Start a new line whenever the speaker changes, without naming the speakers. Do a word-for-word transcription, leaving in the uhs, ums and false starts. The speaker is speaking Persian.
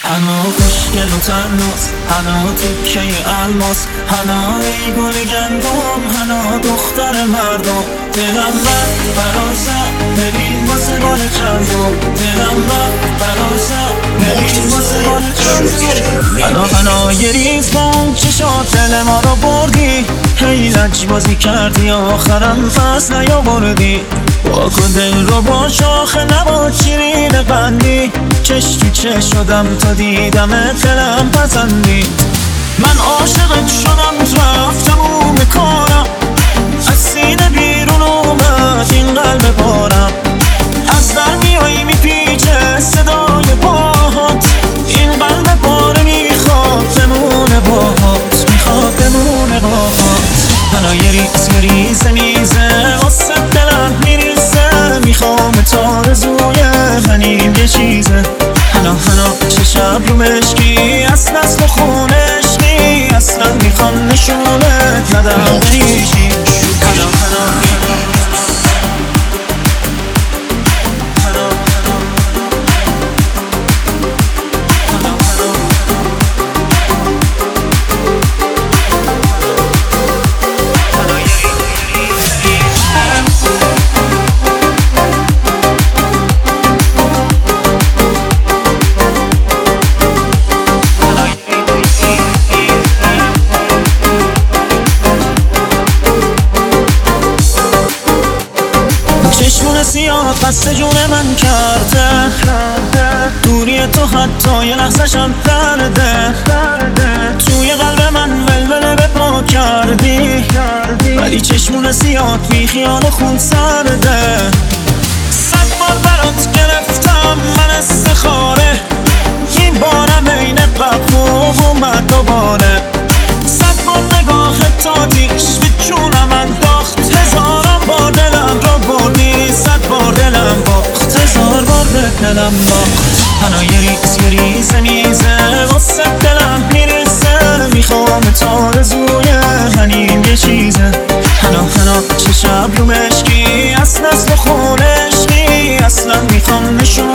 هنو خوشگل و تنوز، هنو تکه الماس، هنو ای گل گندم، هنو دختر مردم. دلم رفت برازم ببین واسه بار چندم، دلم رفت برازم ببین واسه بار چندم. هنو هنو یه ریز بام چشات دل ما رو بردی، هی لج بازی کردی آخرم پس نیاوردی. واکن دل رو با شاخه نبا شیرین قندی، چش تو چش شدم تا دیدم دلم پسندی. من عاشقت شدم رفتم و میکنم، از سینه بیرون اومد این قلب پارم. از در میایی میپیچه صدای پاهات، این قلب پاره میخواد بمونه باهات، میخواد بمونه باهات. هنو یه ریز یه ریزه میزه واسه دلم میریزه، میخوام تا رزوی منیم یه چیزه. هنو هنو چه شب رو مشکی از نسل خونشکی، اصلا میخوام نشونت ندم بریشی. هنو هنو چشمون سیاه قصد جون من کرده، دوری تو حتی یه لحظه‌شم درده. توی قلب من ولوله به پا کردی، ولی چشمون سیاه بی خیال خون سرده. صد بار برات گرفتم من استخاره، این بارم این قفو اومد دوباره. صد بار نگاه تا دیش به جونم انداخت، هزارم بار دلم رو بردی، صد بار دلم باخت، هزار بار به دلم باخت. هنو یه ریز یه ریزه میزه واسه دلم میریزه، میخوام تا رزوی منیم یه چیزه. هنو هنو چه شب رو مشکی از نسل خونشکی، اصلا میخوام نشون